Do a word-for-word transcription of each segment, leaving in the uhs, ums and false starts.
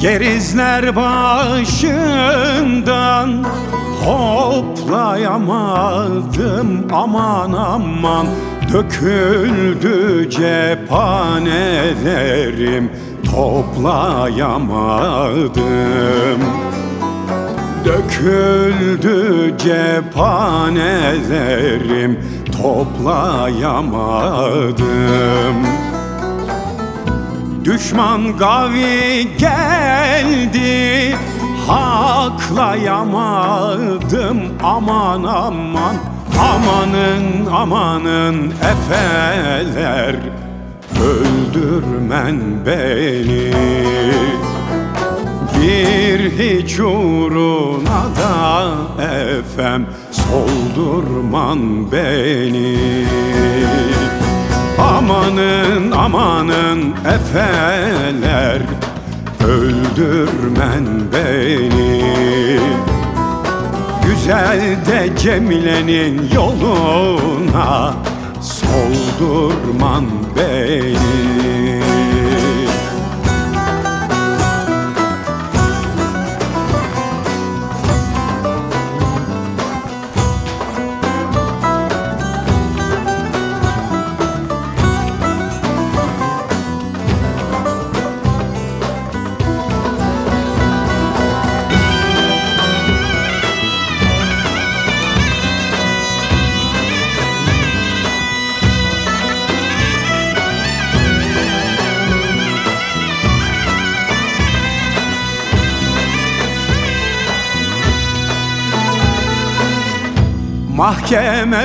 Gerizler başından hoplayamadım, aman aman. Döküldü cephanelerim, toplayamadım. Döküldü cephanelerim, toplayamadım. Düşman gavi geldi, haklayamadım, aman aman. Amanın amanın efeler, öldürmen beni. Bir hiç uğruna da efem, soldurman beni. Amanın amanın efeler, öldürmen beni. Güzel de Cemile'nin yoluna soldurman beni. Mahkeme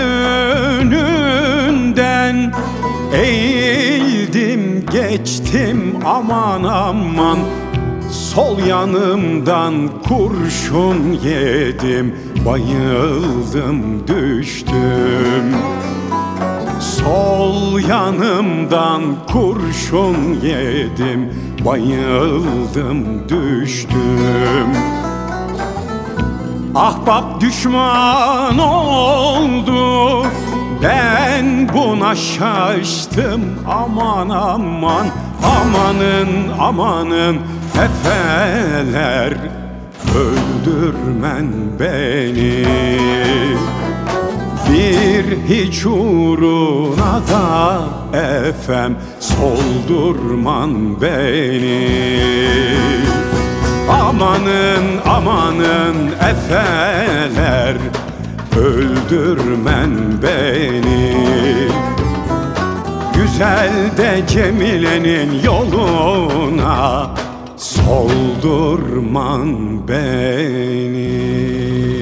önünden eğildim geçtim, aman aman. Sol yanımdan kurşun yedim, bayıldım düştüm. Sol yanımdan kurşun yedim, bayıldım düştüm. Ahbap düşman oldu, ben buna şaştım, aman aman. Amanın amanın efeler, öldürmen beni. Bir hiç uğruna da efem, soldurman beni. Amanın amanın efeler, öldürmen beni. Güzel de Cemile'nin yoluna soldurman beni.